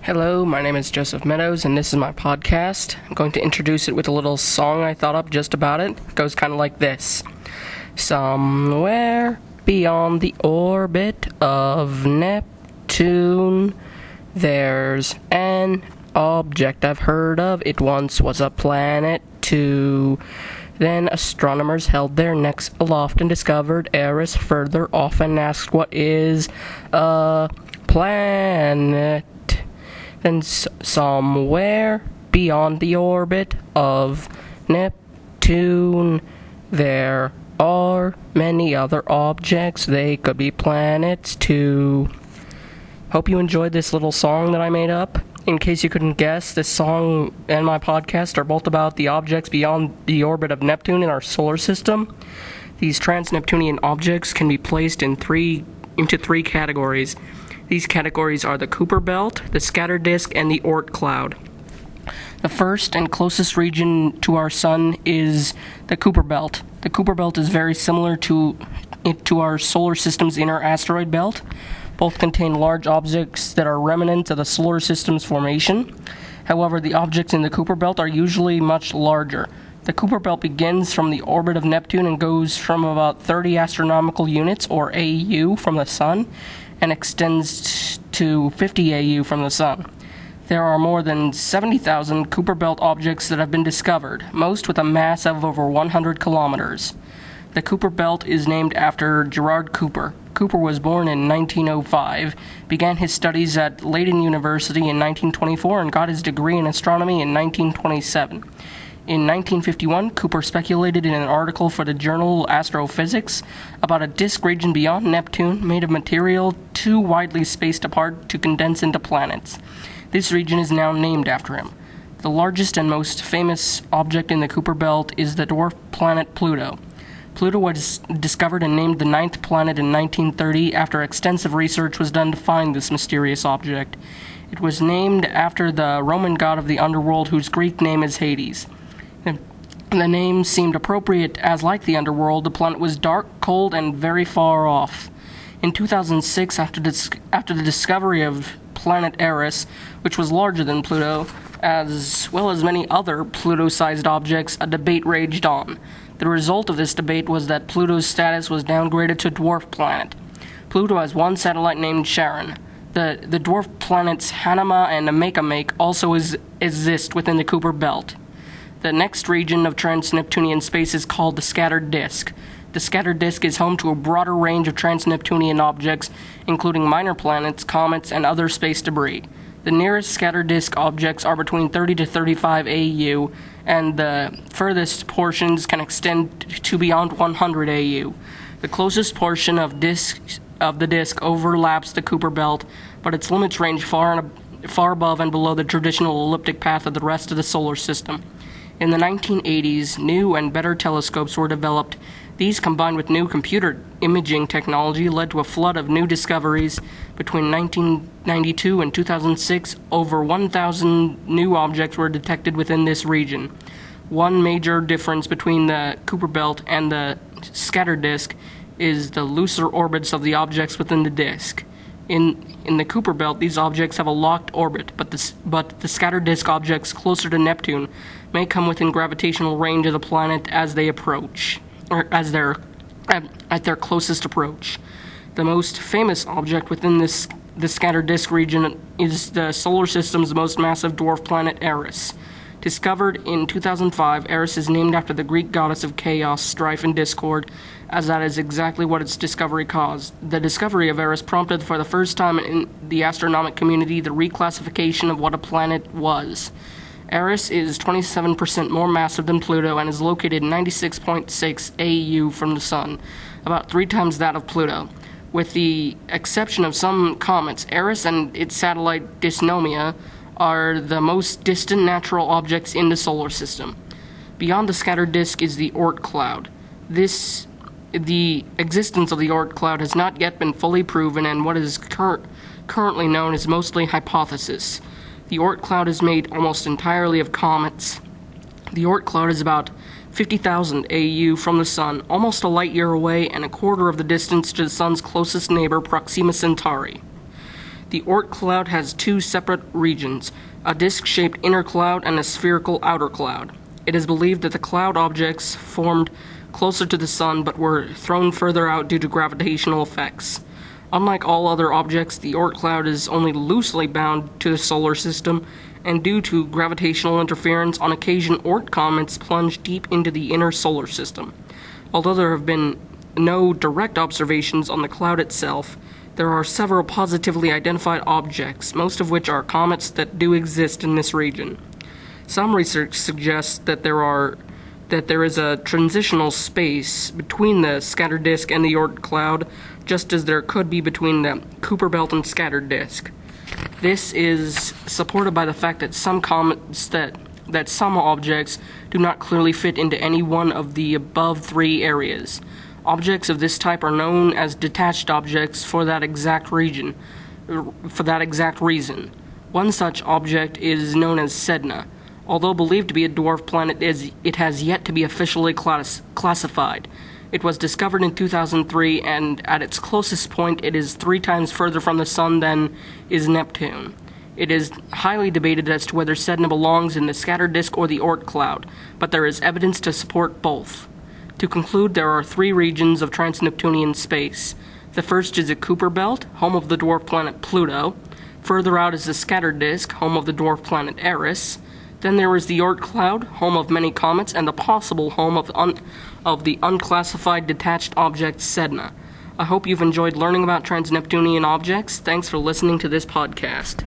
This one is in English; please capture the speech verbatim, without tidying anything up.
Hello, my name is Joseph Meadows, and this is my podcast. I'm going to introduce it with a little song I thought up just about it. It goes kind of like this. Somewhere beyond the orbit of Neptune, there's an object I've heard of. It once was a planet, too. Then astronomers held their necks aloft and discovered Eris further off and asked, what is a planet? Then s- somewhere beyond the orbit of Neptune, there are many other objects. They could be planets, too. Hope you enjoyed this little song that I made up. In case you couldn't guess, this song and my podcast are both about the objects beyond the orbit of Neptune in our solar system. These trans-Neptunian objects can be placed in three into three categories. These categories are the Kuiper Belt, the Scattered Disk, and the Oort Cloud. The first and closest region to our Sun is the Kuiper Belt. The Kuiper Belt is very similar to, to our solar system's inner asteroid belt. Both contain large objects that are remnants of the solar system's formation. However, the objects in the Kuiper Belt are usually much larger. The Kuiper Belt begins from the orbit of Neptune and goes from about thirty astronomical units, or A U, from the Sun, and extends to fifty A U from the Sun. There are more than seventy thousand Kuiper Belt objects that have been discovered, most with a mass of over one hundred kilometers. The Kuiper Belt is named after Gerard Kuiper. Kuiper was born in nineteen oh five, began his studies at Leiden University in nineteen twenty-four, and got his degree in astronomy in nineteen twenty-seven. In nineteen fifty-one, Kuiper speculated in an article for the journal Astrophysics about a disk region beyond Neptune made of material too widely spaced apart to condense into planets. This region is now named after him. The largest and most famous object in the Kuiper Belt is the dwarf planet Pluto. Pluto was discovered and named the ninth planet in nineteen thirty after extensive research was done to find this mysterious object. It was named after the Roman god of the underworld, whose Greek name is Hades. The name seemed appropriate as, like the underworld, the planet was dark, cold, and very far off. In two thousand six, after, dis- after the discovery of planet Eris, which was larger than Pluto, as well as many other Pluto-sized objects, a debate raged on. The result of this debate was that Pluto's status was downgraded to dwarf planet. Pluto has one satellite named Charon. The, the dwarf planets Hanama and Makemake also is, exist within the Kuiper Belt. The next region of trans-Neptunian space is called the Scattered Disk. The Scattered Disk is home to a broader range of trans-Neptunian objects, including minor planets, comets, and other space debris. The nearest Scattered Disk objects are between thirty to thirty-five A U, and the furthest portions can extend to beyond one hundred A U. The closest portion of, disk, of the disk overlaps the Kuiper Belt, but its limits range far, and, far above and below the traditional elliptic path of the rest of the solar system. In the nineteen eighties, new and better telescopes were developed. These, combined with new computer imaging technology, led to a flood of new discoveries. Between nineteen ninety-two and two thousand six, over one thousand new objects were detected within this region. One major difference between the Kuiper Belt and the Scattered Disk is the looser orbits of the objects within the disk. In in the Kuiper Belt, these objects have a locked orbit, but the, but the Scattered Disk objects closer to Neptune may come within gravitational range of the planet as they approach, or as they're at, at their closest approach. The most famous object within this the Scattered Disk region is the solar system's most massive dwarf planet Eris. Discovered in two thousand five, Eris is named after the Greek goddess of chaos, strife, and discord, as that is exactly what its discovery caused. The discovery of Eris prompted for the first time in the astronomic community the reclassification of what a planet was. Eris is twenty-seven percent more massive than Pluto and is located ninety-six point six A U from the Sun, about three times that of Pluto. With the exception of some comets, Eris and its satellite Dysnomia are the most distant natural objects in the solar system. Beyond the Scattered Disk is the Oort Cloud. This, the existence of the Oort Cloud has not yet been fully proven, and what is cur- currently known is mostly hypothesis. The Oort Cloud is made almost entirely of comets. The Oort Cloud is about fifty thousand A U from the Sun, almost a light year away, and a quarter of the distance to the Sun's closest neighbor, Proxima Centauri. The Oort cloud has two separate regions, a disc-shaped inner cloud and a spherical outer cloud. It is believed that the cloud objects formed closer to the Sun but were thrown further out due to gravitational effects. Unlike all other objects, the Oort cloud is only loosely bound to the solar system, and due to gravitational interference, on occasion Oort comets plunge deep into the inner solar system. Although there have been no direct observations on the cloud itself, there are several positively identified objects, most of which are comets that do exist in this region. Some research suggests that there are that there is a transitional space between the scattered disk and the Oort cloud, just as there could be between the Kuiper belt and scattered disk. This is supported by the fact that some comets that that some objects do not clearly fit into any one of the above three areas. Objects of this type are known as detached objects for that exact region, for that exact reason. One such object is known as Sedna. Although believed to be a dwarf planet, it has yet to be officially class- classified. It was discovered in two thousand three, and at its closest point, it is three times further from the Sun than is Neptune. It is highly debated as to whether Sedna belongs in the scattered disk or the Oort cloud, but there is evidence to support both. To conclude, there are three regions of trans-Neptunian space. The first is the Kuiper belt, home of the dwarf planet Pluto. Further out is the scattered disk, home of the dwarf planet Eris. Then there is the Oort cloud, home of many comets, and the possible home of, un- of the unclassified detached object Sedna. I hope you've enjoyed learning about trans-Neptunian objects. Thanks for listening to this podcast.